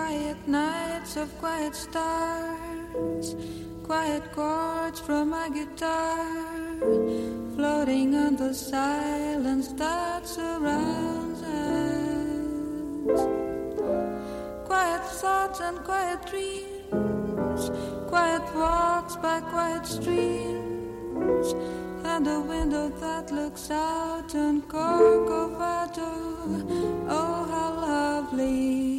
quiet nights of quiet stars, quiet chords from my guitar, floating on the silence that surrounds us. Quiet thoughts and quiet dreams, quiet walks by quiet streams, and a window that looks out on Corcovado. Oh, how lovely.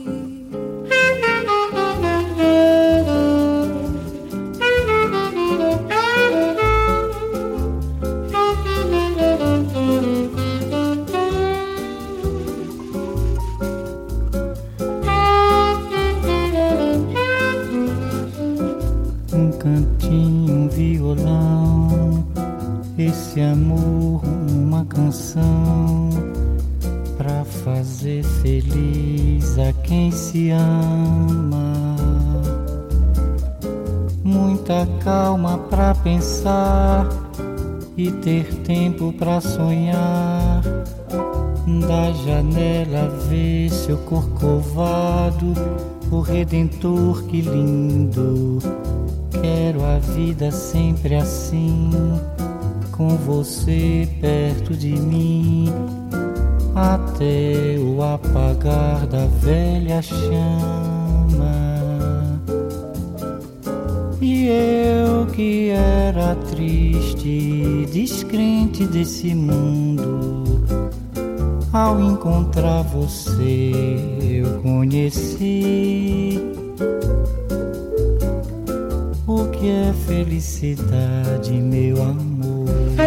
Um cantinho, um violão, esse amor, uma canção pra fazer feliz a quem se ama. Muita calma pra pensar e ter tempo pra sonhar. Da janela ver seu corcovado, o Redentor, que lindo. Quero a vida sempre assim, com você perto de mim, até o apagar da velha chama. E eu que era triste, descrente desse mundo, ao encontrar você eu conheci o que é felicidade, meu amor.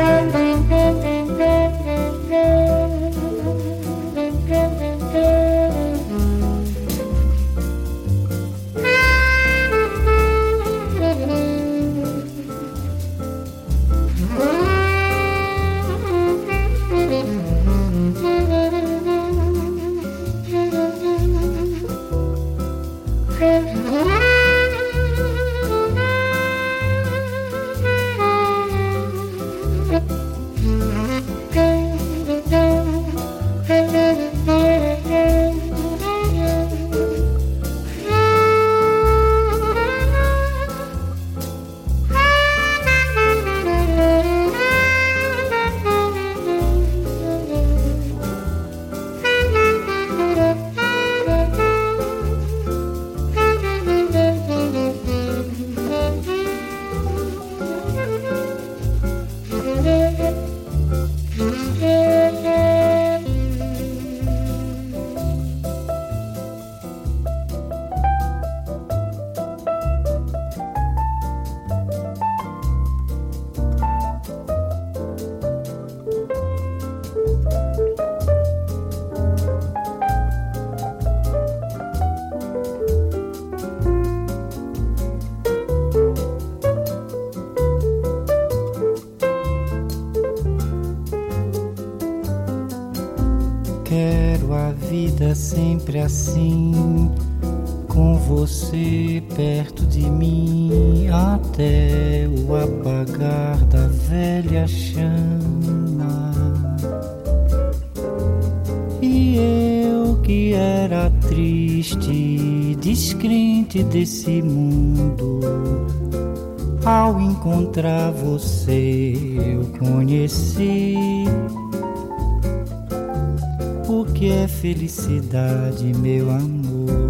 Sempre assim, com você perto de mim, até o apagar da velha chama. E eu que era triste, descrente desse mundo, ao encontrar você eu conheci o que é felicidade, meu amor.